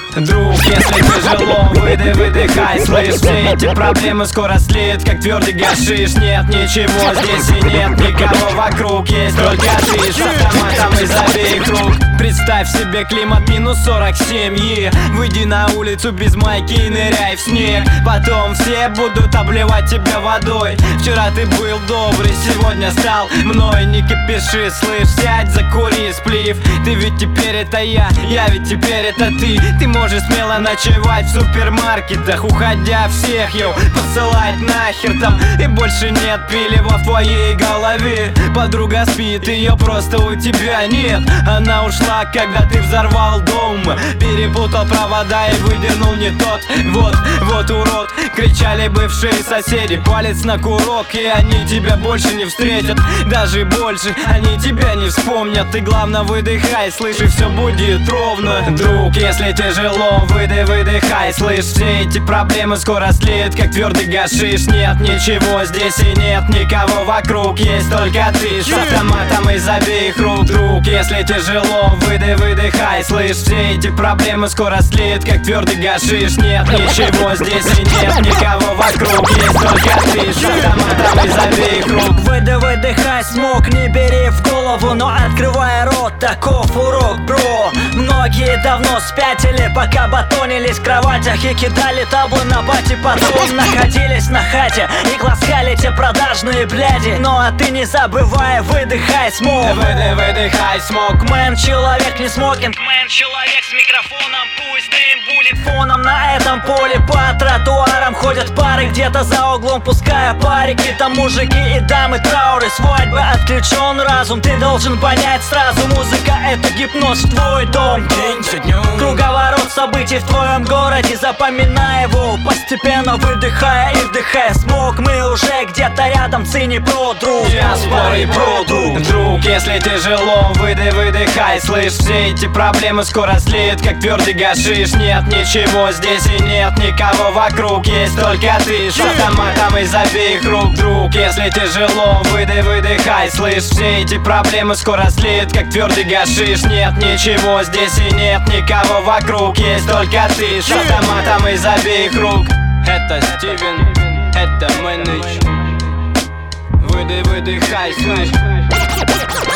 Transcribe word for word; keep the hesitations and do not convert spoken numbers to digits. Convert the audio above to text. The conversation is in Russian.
Друг, если тяжело, выдай, выдыхай, слышь. Все эти проблемы скоро слеют, как твердый гашиш. Нет ничего здесь и нет никого вокруг. Есть только ты с автоматом из обеих рук. Представь себе климат минус сорок семь и выйди на улицу без майки и ныряй в снег. Потом все будут обливать тебя водой. Вчера ты был добрый, сегодня стал мной. Не кипиши, слышь, сядь, закури, сплив. Ты ведь теперь это я, я ведь теперь это ты. Ты можешь смело ночевать в супермаркетах, уходя всех, йоу, посылать нахер там. И больше нет пилива в твоей голове. Подруга спит, ее просто у тебя нет. Она ушла, когда ты взорвал дом, перепутал провода и выдернул не тот. Вот, вот урод, кричали бывшие соседи. Палец на курок, и они тебя больше не встретят. Даже больше они тебя не вспомнят. Ты главное выдыхай, слышь, и все будет ровно. Друг, если тяжело, выдай, выдыхай, слышь. Все эти проблемы скоро слеют, как твердый гашиш. Нет ничего здесь и нет никого вокруг. Есть только ты с автоматом из обеих рук. Друг, если тяжело, выдай, выдыхай, слышь. Все эти проблемы скоро слеют, как твердый гашиш. Нет ничего здесь и нет никого вокруг. Есть только ты с автоматом из обеих рук. Выдай, выдыхай, смог, не бери в голову, но открывай рот, таков урок, бро. Многие давно спятили, пока батонились в кроватях и кидали таблы на бате. Потом находились на хате и глазкали те продажные бляди. Ну а ты не забывай, выдыхай, смог. Выдай, выдыхай, смог. Мэн, человек не смокинг. Мэн, человек с микрофоном, пусть дым будет фоном. На этом поле по тротуарам ходят пары, где-то за углом пуская парики. Там мужики и дамы, трауры, свадьбы, отключен разум. Ты должен понять сразу, музыка это гипноз в твой дом. День за днем, круговорот событий в твоем городе, запоминай его, постепенно выдыхая и вдыхая смог. Мы уже где-то рядом, цени про друг. диаспоры проду. Друг, если тяжело, выдай, выдыхай, слышь. Все эти проблемы скоро слеют, как твердый гашиш. Нет ничего здесь и нет никого вокруг. Есть только ты с автоматом из обеих рук. Друг, если тяжело, выдай, выдыхай, слышь. Все эти проблемы скоро слеют, как твердый гашиш. Нет ничего здесь и нет никого вокруг. Есть только ты с автоматом из обеих рук. Это Стивен, это Мэныч. Выдай, выдыхай, слышь.